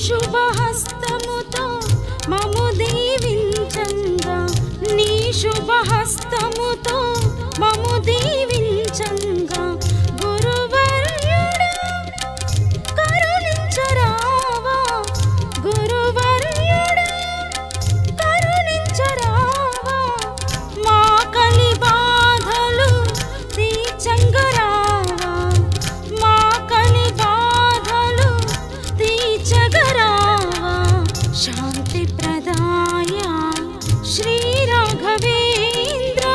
శుభహస్తముతో మము దీవించంగా నీ శుభహస్తముతో మము దీవించంగా గురువర్యుడా కరుణించరావా గురువర్యుడా కరుణించరావా మా కలి బాధలు తీర్చంగరావా మా కలి బాధలు తీర్చగరావా శాంతి ప్రదాయ శ్రీ రాఘవేంద్ర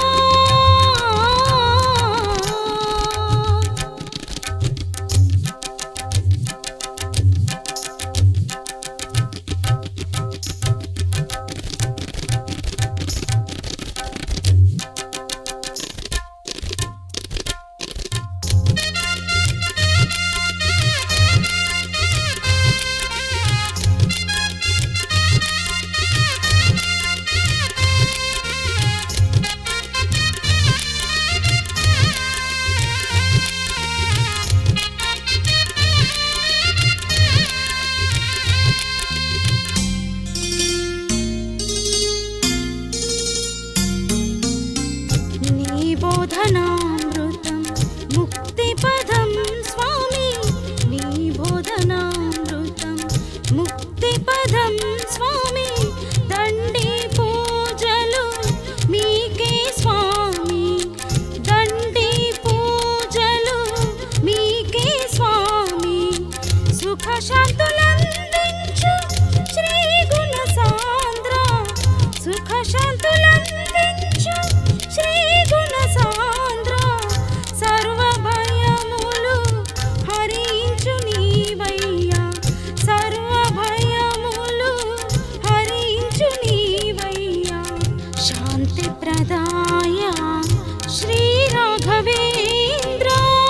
బోధనామృతం ముక్తిపదం స్వామి నీ బోధనామృతం ముక్తిపదం స్వామి దండి పూజలు మీకే స్వామి దండి పూజలు మీకే స్వామి సుఖ శాంతులందించు శ్రీ గుణ సాంద్ర సుఖ శాంతులందించు శ్రీ గుణ సాంద్ర సర్వ భయములు హరించు నీవయ్యా సర్వ భయములు హరించు నీవయ్యా శాంతి ప్రదాయ శ్రీ రాఘవేంద్ర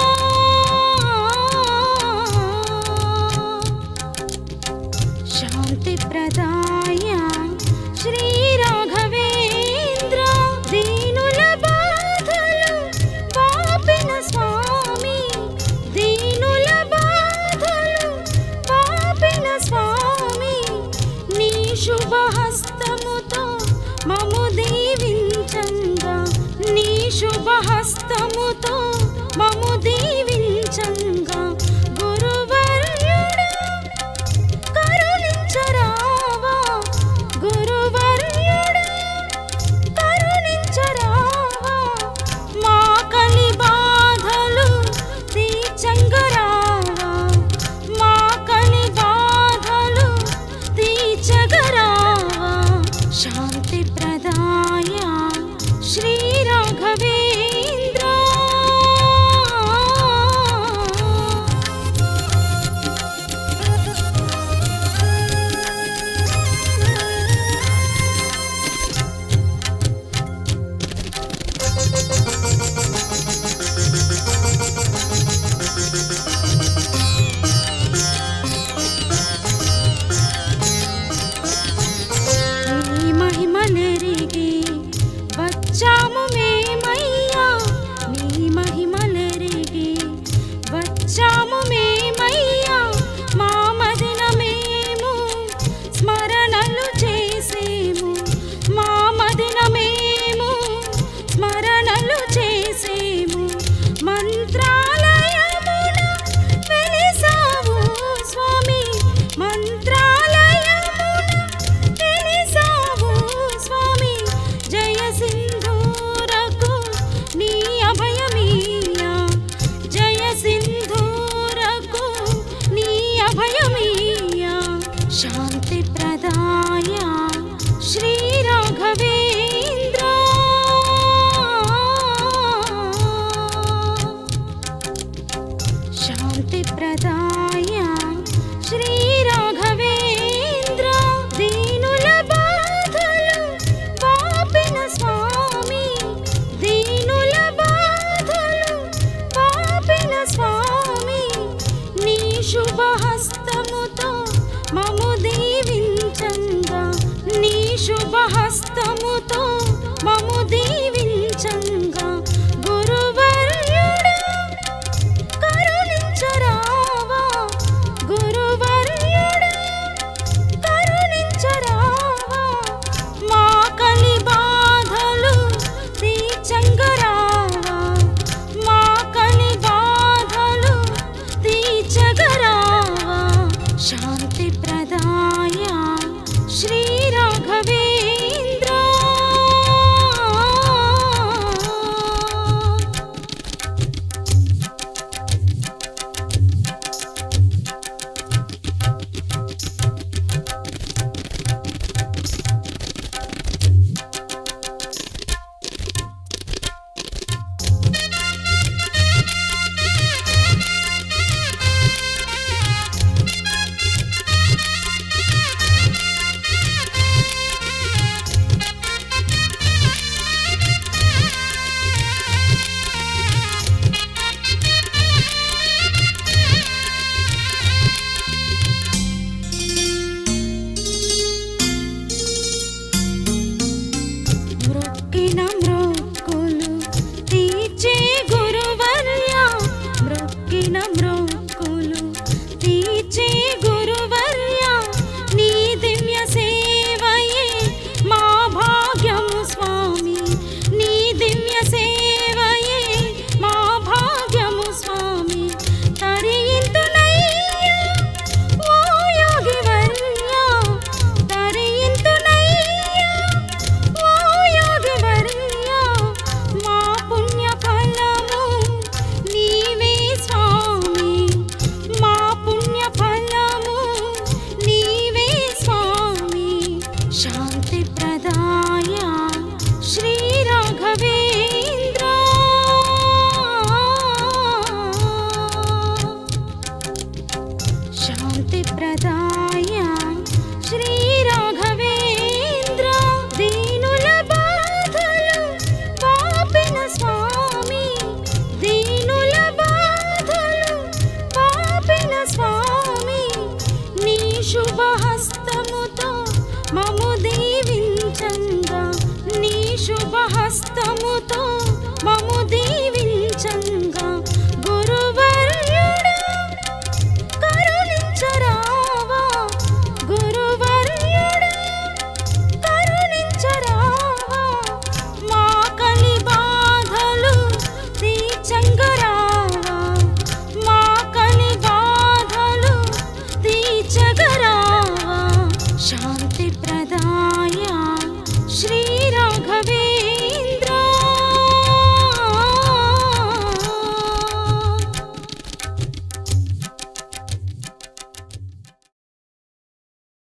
శాంతి ప్రదాయ శ్రీ రాఘవేంద్ర దీనుల బాధలు పాపిన స్వామి దీనుల బాధలు పాపిన స్వామి నీ శుభహస్తముతో మము దీవించంగా నీ శుభహస్తముతో మము దీవించంగా గురువర్యుడా కరుణించరావా గురువర్యుడా కరుణించరావా మా కలి బాధలు తీర్చంగరావా మా కలి బాధలు తీర్చగరావా శాంతి ప్రదాయ శ్రీ రాఘవేంద్ర శాంతి ప్రదాయ శ్రీ రాఘవేంద్ర ప్రదాయ శ్రీ రాఘవేంద్ర దీనుల బాధలు పాపిన స్వామి దీనుల బాధలు పాపిన స్వామి నీ శుభహస్తముతో మము దీవించంగా నీ శుభహస్తముతో మము దీవించంగా గురువర్యుడా కరుణించరావా గురువర్యుడా కరుణించరావా మా కలి బాధలు తీర్చంగరావా మా కలి బాధలు తీర్చగరావా శాంతి